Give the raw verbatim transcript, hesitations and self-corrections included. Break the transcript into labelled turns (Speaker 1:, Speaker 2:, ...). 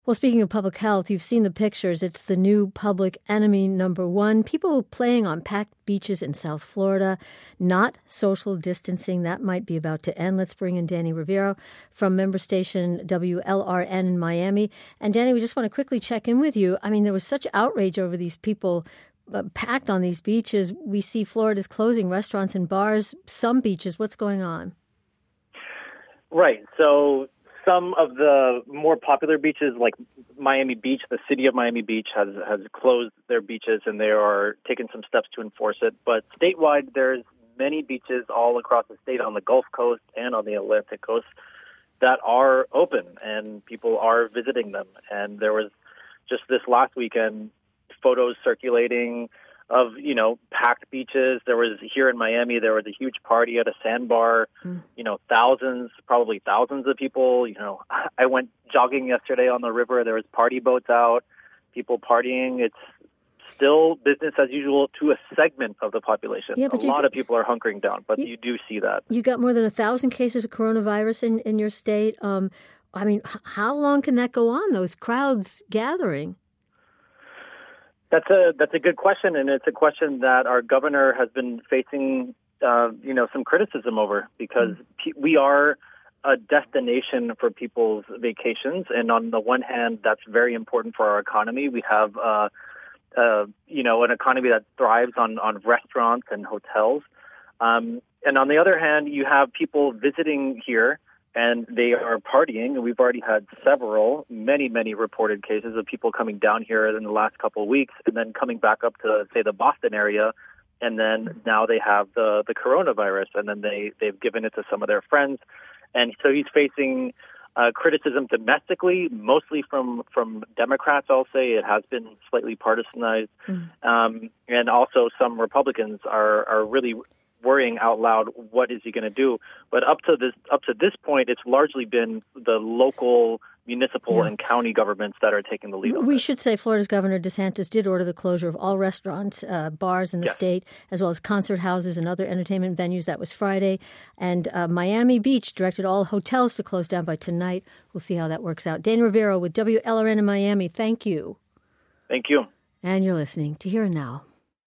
Speaker 1: Well, speaking of public health, you've seen the pictures. It's the new public enemy number one. People playing on packed beaches in South Florida, not social distancing. That might be about to end. Let's bring in Danny Rivero from member station W L R N in Miami. And Danny, we just want to quickly check in with you. I mean, there was such outrage over these people uh, packed on these beaches. We see Florida's closing restaurants and bars, some beaches. What's going on?
Speaker 2: Right. So some of the more popular beaches, like Miami Beach, the city of Miami Beach has, has closed their beaches and they are taking some steps to enforce it. But statewide, there's many beaches all across the state on the Gulf Coast and on the Atlantic Coast that are open and people are visiting them. And there was just this last weekend photos circulating of, you know, packed beaches. There was, here in Miami, there was a huge party at a sandbar, mm. you know, thousands, probably thousands of people. You know, I went jogging yesterday on the river. There was party boats out, people partying. It's still business as usual to a segment of the population. Yeah, but a lot got, of people are hunkering down, but you, you do see that.
Speaker 1: You got more than a thousand cases of coronavirus in, in your state. Um, I mean, how long can that go on, those crowds gathering?
Speaker 2: That's a that's a good question, and it's a question that our governor has been facing, uh, you know, some criticism over because mm. we are a destination for people's vacations, and on the one hand, that's very important for our economy. We have, uh, uh, you know, an economy that thrives on on restaurants and hotels, um, and on the other hand, you have people visiting here. And they are partying, and we've already had several, many, many reported cases of people coming down here in the last couple of weeks and then coming back up to, say, the Boston area, and then now they have the, the coronavirus, and then they, they've given it to some of their friends. And so he's facing uh, criticism domestically, mostly from, from Democrats, I'll say. It has been slightly partisanized. Mm. Um, and also some Republicans are, are really worrying out loud, what is he going to do? But up to this up to this point, it's largely been the local, municipal, yeah. and county governments that are taking the lead on
Speaker 1: We
Speaker 2: this.
Speaker 1: should say Florida's Governor DeSantis did order the closure of all restaurants, uh, bars in the
Speaker 2: yes.
Speaker 1: state, as well as concert houses and other entertainment venues. That was Friday. And uh, Miami Beach directed all hotels to close down by tonight. We'll see how that works out. Dan Rivero with W L R N in Miami, thank you.
Speaker 2: Thank you.
Speaker 1: And you're listening to Here and Now.